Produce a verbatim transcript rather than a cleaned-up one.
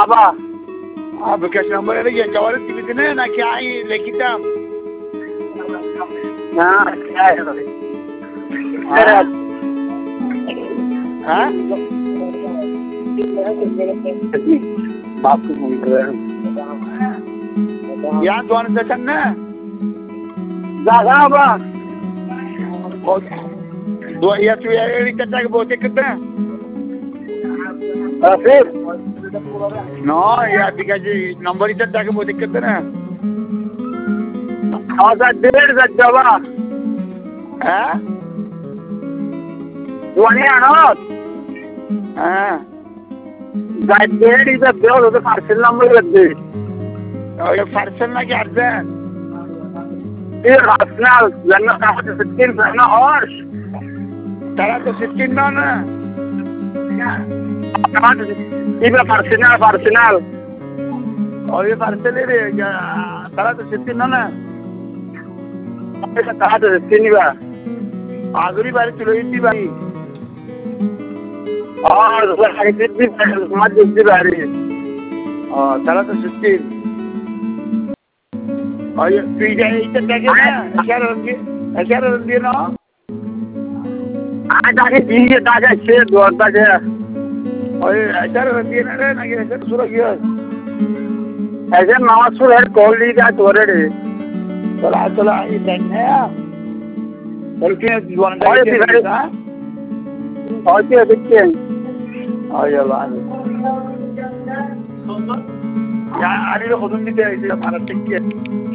बाबा अब cash number है ये जवाब कितने ना क्या ही लिखिता हाँ क्या है भाई हाँ बाप को फोन कर रहे हैं यहाँ दोन सेकंड ना दादा बा दो या तू यार इतना तक बोलते कितना फिर नो यार बिकॉज़ नंबर इतना तक बोलते कितना हाँ सर डेढ़ सौ जवा हाँ दोनी आना हाँ गाइड डेढ़ इधर दो तो पार्सल नंबर लग गई और ये पार्सल ना क्या अर्थ है ये राशनल लन्ना कहाँ से सिक्किम करना और तारा तो सिक्किम ना ना कहाँ से ये पार्सनल पार्सनल और ये पार्सल ले रहे क्या तारा तो सिक्किम ना ना ऐसा कहाँ से सिक्किम बा आगरी बारी चलो इतनी बारी और इतनी मत इतनी बारी और तारा तो सिक्किम और ये पिज़्ज़ा इतना क्या क्या है ऐसा रंगी ऐसा रंगी ना आज आगे जी ताजा शेर दौड़ता है और ये ऐसा रंगी ना रे ना ये ऐसा सुरख ये ऐसे मासूर है कॉल ली का तोड़े रे चला चला ये बैंक है चल के जुआन और ये का बिगाड़ी और ये देखिए और ये बात यार आरी लो खुद नहीं दे इसे हमारा टिक